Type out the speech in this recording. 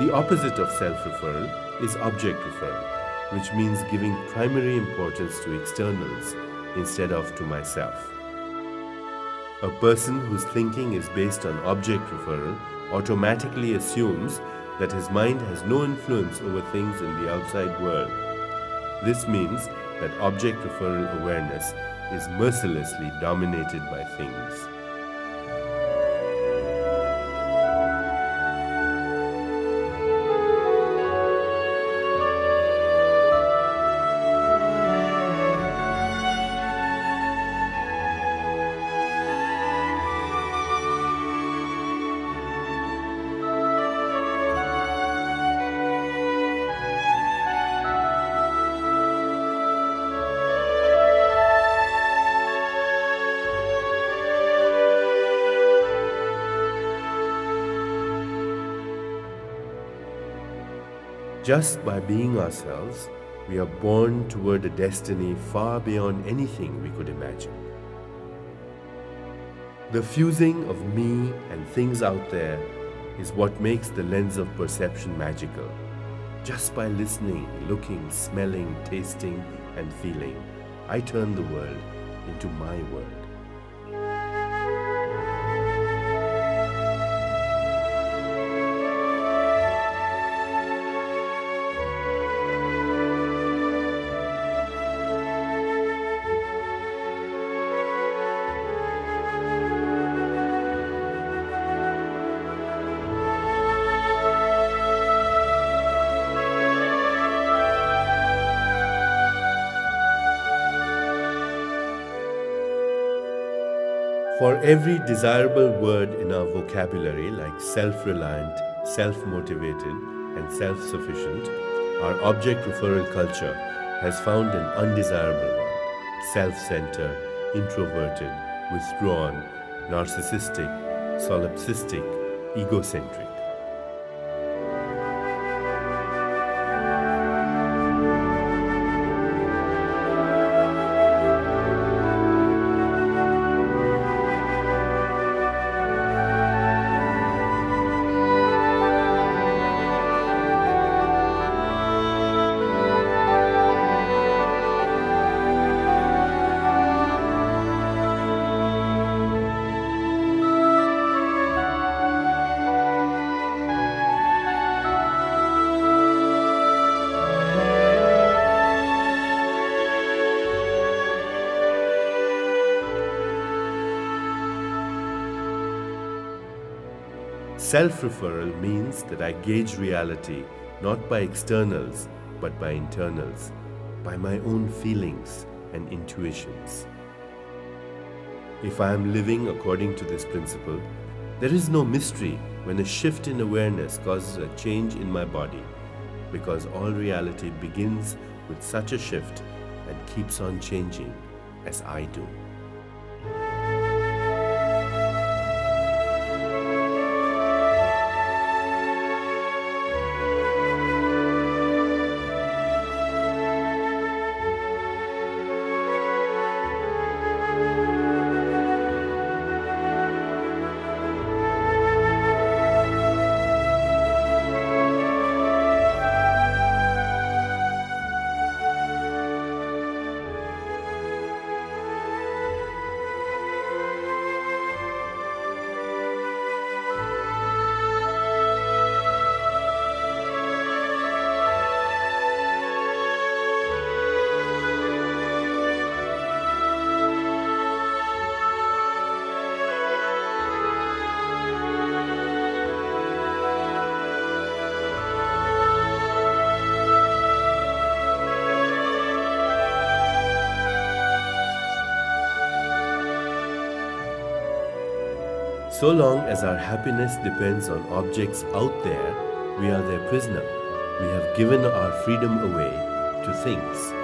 The opposite of self-referral is object referral, which means giving primary importance to externals instead of to myself. A person whose thinking is based on object referral automatically assumes that his mind has no influence over things in the outside world. This means that object referral awareness is mercilessly dominated by things. Just by being ourselves, we are born toward a destiny far beyond anything we could imagine. The fusing of me and things out there is what makes the lens of perception magical. Just by listening, looking, smelling, tasting, and feeling, I turn the world into my world. For every desirable word in our vocabulary, like self-reliant, self-motivated, and self-sufficient, our object referral culture has found an undesirable one: self-centered, introverted, withdrawn, narcissistic, solipsistic, egocentric. Self-referral means that I gauge reality not by externals but by internals, by my own feelings and intuitions. If I am living according to this principle, there is no mystery when a shift in awareness causes a change in my body, because all reality begins with such a shift and keeps on changing as I do. So long as our happiness depends on objects out there, we are their prisoner. We have given our freedom away to things.